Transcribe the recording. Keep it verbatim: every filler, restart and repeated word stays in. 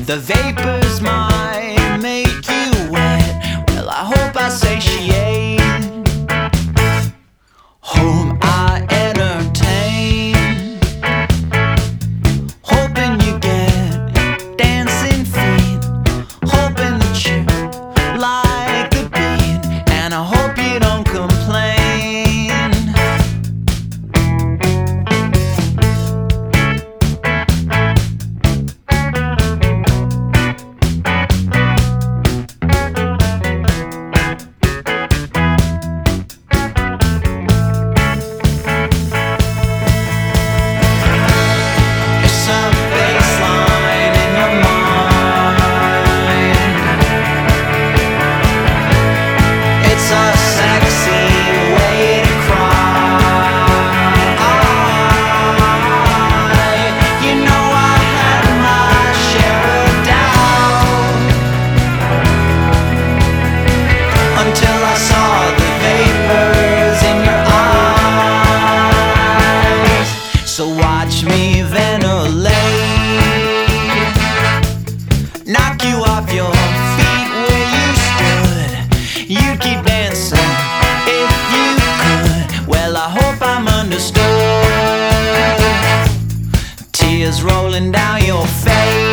The vapors might make you wet. Well, I hope I satiate. Home I entertain, hoping you get dancing feet, hoping that you like the beat, and I hope you don't complain. So watch me ventilate, knock you off your feet where you stood. You'd keep dancing if you could. Well, I hope I'm understood. Tears rolling down your face.